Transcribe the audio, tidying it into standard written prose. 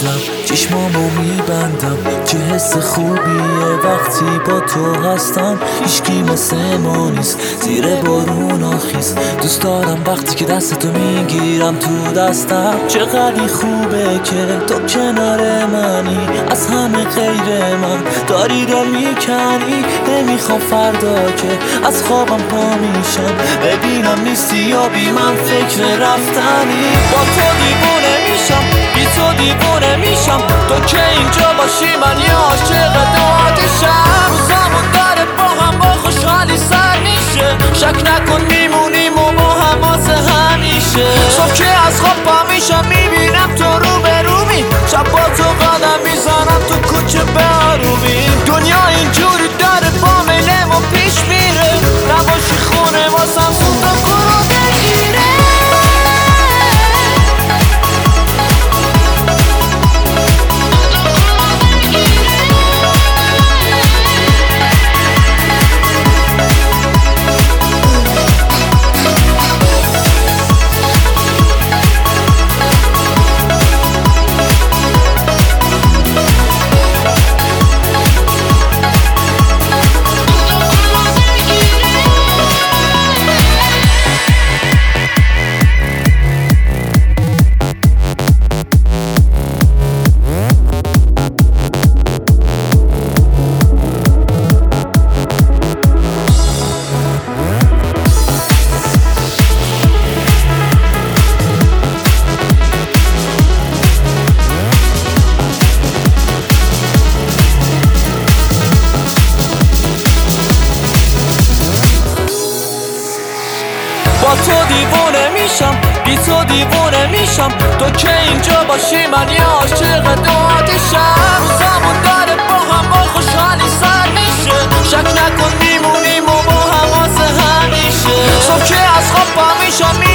میخندم، چشمامو میبندم، چه حس خوبیه وقتی با تو هستم. هیچکی مثل ما نیست، زیر بارون خیس. دوست دارم وقتی که دستتو میگیرم تو دستم. چقدر خوبه که تو کنار منی، از همه غیر من داری دل میکنی. نمیخوام فردا که از خوابم پا میشم ببینم نیستی یا بی من فکر رفتنی. با تو دیوونه میشم، بی تو دیوونه میشم. تو که اینجا باشی من یه عاشق دادشم. روزامون داره با هم با خوشحالی سر میشه. شک نکن میمونیم و با هم واسه همیشه. صبح که از خواب پا میشم میبینم تو رو به رومی. شب با تو قدم میزنم تو کوچه به آرومی. دنیا اینجوری داره با میلم و پیش میره. نباشی خونه واسم زود و برو بگیره. با تو دیوونه میشم، بی تو دیوونه میشم. تو که اینجا باشی من یه عاشق دادشم. روزامون داره با هم با خوشحالی سر میشه. شک نکن میمونیم و با هم واسه همیشه. صبح که از خواب پا میشم